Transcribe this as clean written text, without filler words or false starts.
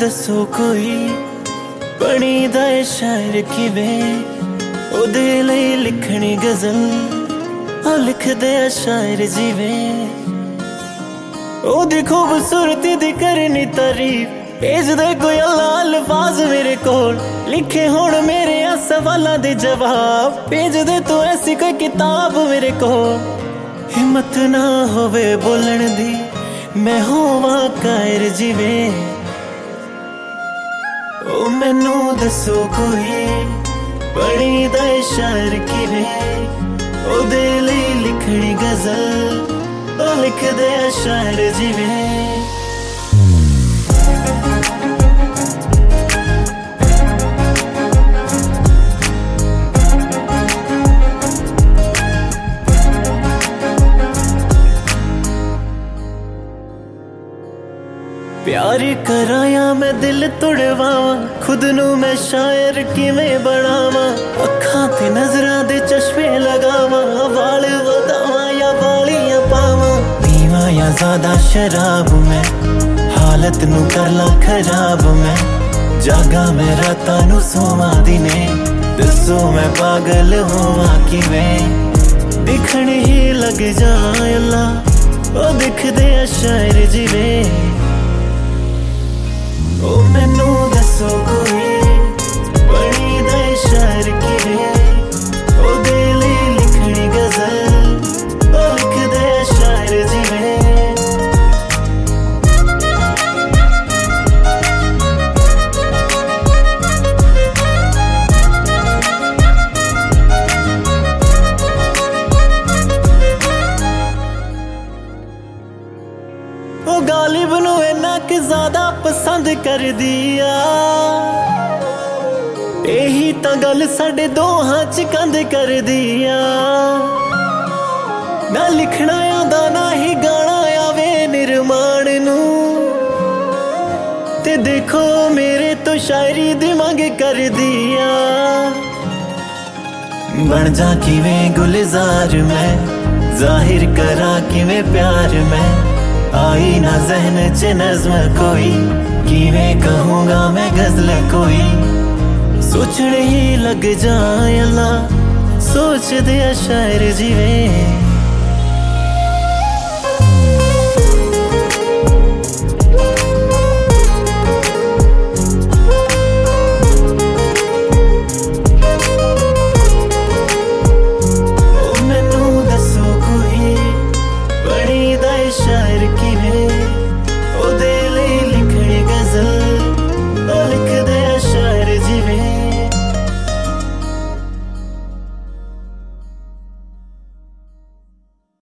दसो कोई बनी दा शायर किवें ओदे लई लिखनी गजल ओ लिख दे शायर जिवें ओदी खूबसूरती दी करनी तारीफ भेज दे कोई अल्लाह अल्फाज मेरे कोल लिखे हुण मेरे सवालां दे जवाब भेज दे तू ऐसी कोई किताब मेरे कोल हिम्मत ना होवे बोलण दी मैं होवां कायर जिवें ओ मैनू दसो कोई बनी दा शायर किवें ओदे लई लिखनी गजल ओ लिख दे शायर जिवें प्यार कराया मैं दिल तोड़वावां खुद नू मैं शायर किवें बनावां अखां ते नजरां दे चश्मे लगावां वाल वधावां या वालियां पावां पीवां या ज्यादा शराब मैं हालत नू कर ला खराब मैं जागा मैं रातां नू सोवां दिने दसो मैं पागल होवां किवें दिखण ही लग जा अल्लाह ओ दिख दे शायर जिवें ओ मैनू दसो कोई बनी दा शायर किवें ओदे लई लिखनी गजल ओ लिख दे शायर जिवें ओ गालिब नू इन्ना कि ज्यादा पसंद कर दिया यही तां गल साडे दोहां च कंध कर दिया ना लिखना आंदा ना ही गाना आवे निर्माण नू ते देखो मेरे तो शायरी दी मंग कर दिया बन जा किवें गुलजार मैं जाहिर करा किवें प्यार मैं आई ना जहन च नज़्म कोई किवें कहूँगा मैं गजल कोई सोचने ही लग जाए अल्लाह सोच दे शायर जिवें